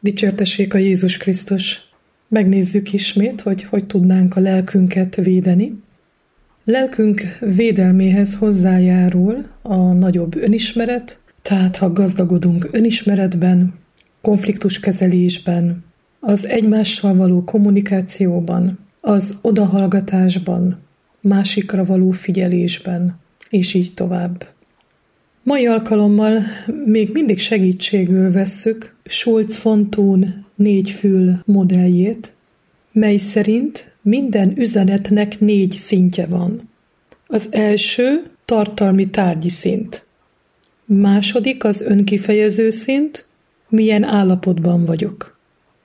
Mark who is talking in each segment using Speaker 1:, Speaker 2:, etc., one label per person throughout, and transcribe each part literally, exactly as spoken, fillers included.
Speaker 1: Dicsértessék a Jézus Krisztus! Megnézzük ismét, hogy hogy tudnánk a lelkünket védeni. Lelkünk védelméhez hozzájárul a nagyobb önismeret, tehát ha gazdagodunk önismeretben, konfliktuskezelésben, az egymással való kommunikációban, az odahallgatásban, másikra való figyelésben, és így tovább. Mai alkalommal még mindig segítségül vesszük Schulz von Thun négyfül modelljét, mely szerint minden üzenetnek négy szintje van. Az első tartalmi tárgyi szint. Második az önkifejező szint, milyen állapotban vagyok.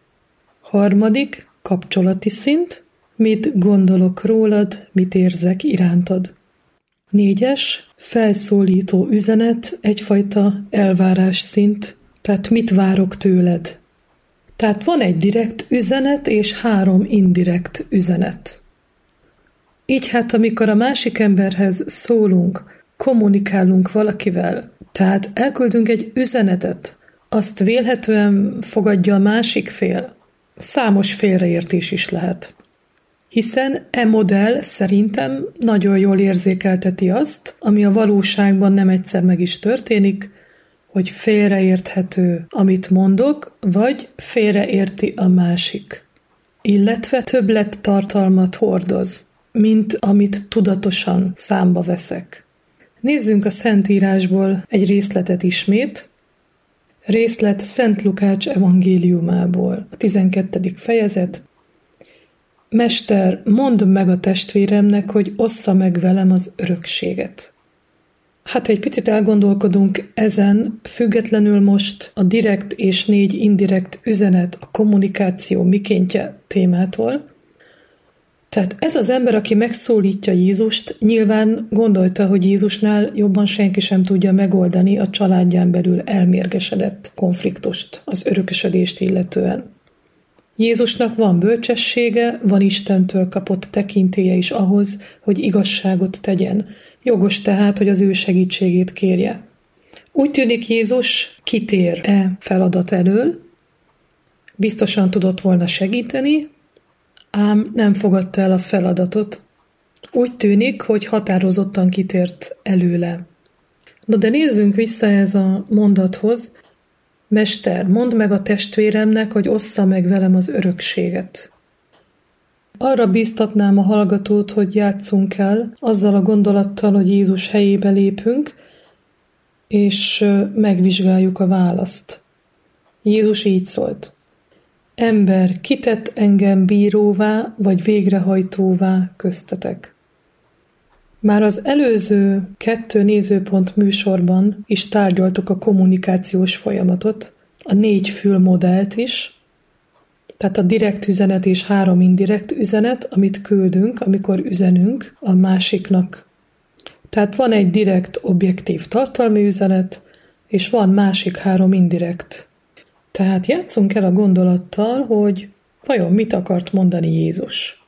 Speaker 1: Harmadik kapcsolati szint, mit gondolok rólad, mit érzek irántad. Négyes, felszólító üzenet, egyfajta elvárás szint, tehát mit várok tőled. Tehát van egy direkt üzenet és három indirekt üzenet. Így hát, amikor a másik emberhez szólunk, kommunikálunk valakivel, tehát elküldünk egy üzenetet, azt vélhetően fogadja a másik fél. Számos félreértés is lehet. Hiszen e modell szerintem nagyon jól érzékelteti azt, ami a valóságban nem egyszer meg is történik, hogy félreérthető, amit mondok, vagy félreérti a másik. Illetve többlet tartalmat hordoz, mint amit tudatosan számba veszek. Nézzünk a Szentírásból egy részletet ismét. Részlet Szent Lukács evangéliumából, a tizenkettedik fejezet. Mester, mondd meg a testvéremnek, hogy ossza meg velem az örökséget. Hát egy picit elgondolkodunk ezen, függetlenül most a direkt és négy indirekt üzenet, a kommunikáció mikéntje témától. Tehát ez az ember, aki megszólítja Jézust, nyilván gondolta, hogy Jézusnál jobban senki sem tudja megoldani a családján belül elmérgesedett konfliktust, az örökösödést illetően. Jézusnak van bölcsessége, van Istentől kapott tekintélye is ahhoz, hogy igazságot tegyen. Jogos tehát, hogy az ő segítségét kérje. Úgy tűnik, Jézus kitér e feladat elől, biztosan tudott volna segíteni, ám nem fogadta el a feladatot. Úgy tűnik, hogy határozottan kitért előle. No, de nézzünk vissza ez a mondathoz. Mester, mondd meg a testvéremnek, hogy ossza meg velem az örökséget. Arra bíztatnám a hallgatót, hogy játsszunk el azzal a gondolattal, hogy Jézus helyébe lépünk, és megvizsgáljuk a választ. Jézus így szólt. Ember, ki tett engem bíróvá vagy végrehajtóvá köztetek? Már az előző kettő nézőpont műsorban is tárgyaltuk a kommunikációs folyamatot, a négy fül modellt is, tehát a direkt üzenet és három indirekt üzenet, amit küldünk, amikor üzenünk a másiknak. Tehát van egy direkt, objektív tartalmi üzenet, és van másik három indirekt. Tehát játsszunk el a gondolattal, hogy vajon mit akart mondani Jézus.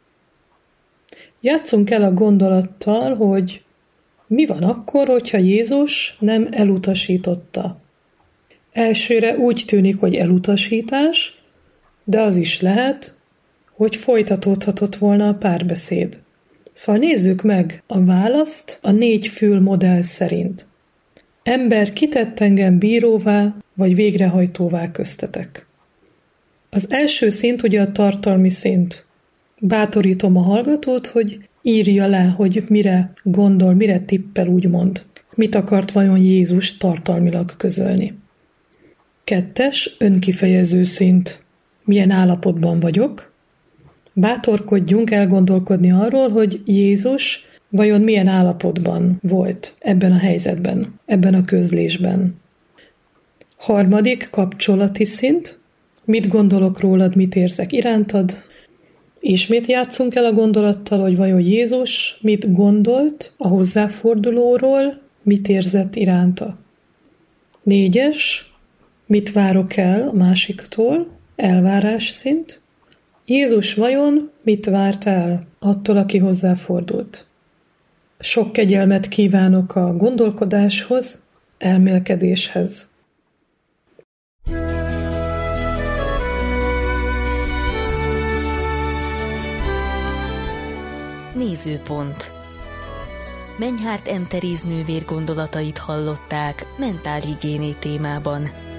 Speaker 1: Játsszunk el a gondolattal, hogy mi van akkor, hogyha Jézus nem elutasította. Elsőre úgy tűnik, hogy elutasítás, de az is lehet, hogy folytatódhatott volna a párbeszéd. Szóval nézzük meg a választ a négy fül modell szerint. Ember, ki tett engem bíróvá vagy végrehajtóvá köztetek? Az első szint ugye a tartalmi szint. Bátorítom a hallgatót, hogy írja le, hogy mire gondol, mire tippel, úgymond. Mit akart vajon Jézus tartalmilag közölni. Kettes, önkifejező szint. Milyen állapotban vagyok? Bátorkodjunk elgondolkodni arról, hogy Jézus vajon milyen állapotban volt ebben a helyzetben, ebben a közlésben. Harmadik, kapcsolati szint. Mit gondolok rólad, mit érzek irántad? Ismét játsszunk el a gondolattal, hogy vajon Jézus mit gondolt a hozzáfordulóról, mit érzett iránta. Négyes, mit várok el a másiktól, elvárás szint. Jézus vajon mit várt el attól, aki hozzáfordult? Sok kegyelmet kívánok a gondolkodáshoz, elmélkedéshez.
Speaker 2: Nézőpont. Menyhárt M. Teréz nővér gondolatait hallották mentálhigiéné témában.